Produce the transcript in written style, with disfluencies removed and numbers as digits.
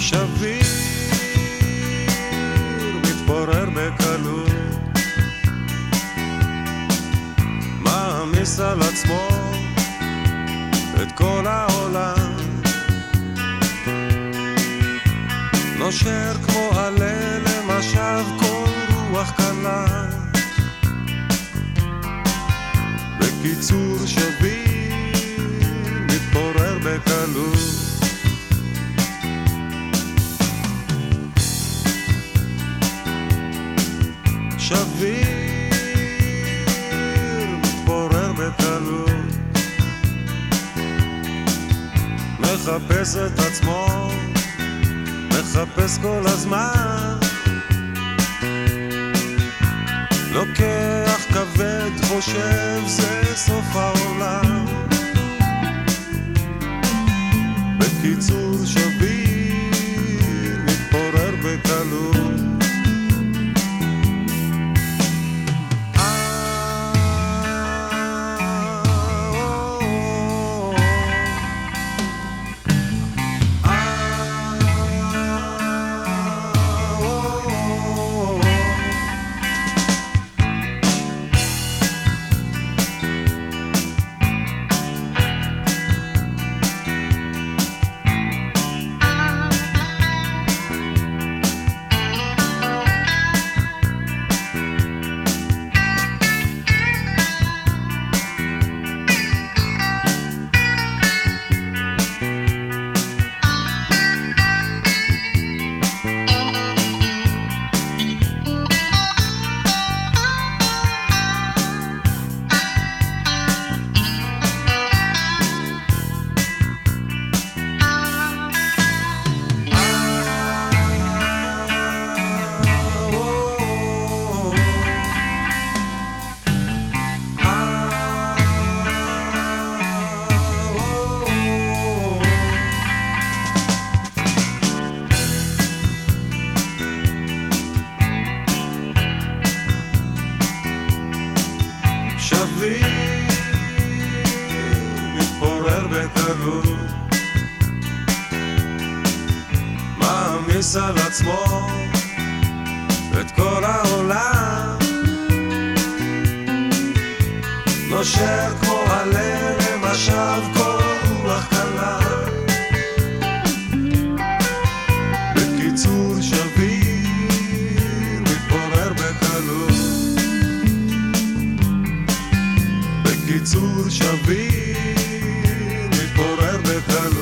שביר מתפורר בקלות, מעמיס על עצמו את כל העולם, נושר כמו עלה למשב כל רוח קלה. בקיצור שביר מתפורר בקלות, שביר מתפורר בקלות, מחפש את עצמו, מחפש כל הזמן, לוקח כבד, חושב זה סוף העולם. בקיצור שביר מתפורר בקלות. שביר מתפורר בקלות, מעמיס על עצמו את כל העולם, נושר כמו עלה למשב כל רוח קלה. בקיצור שביר מתפורר בקלות, בקיצור שביר מתפורר בקלות.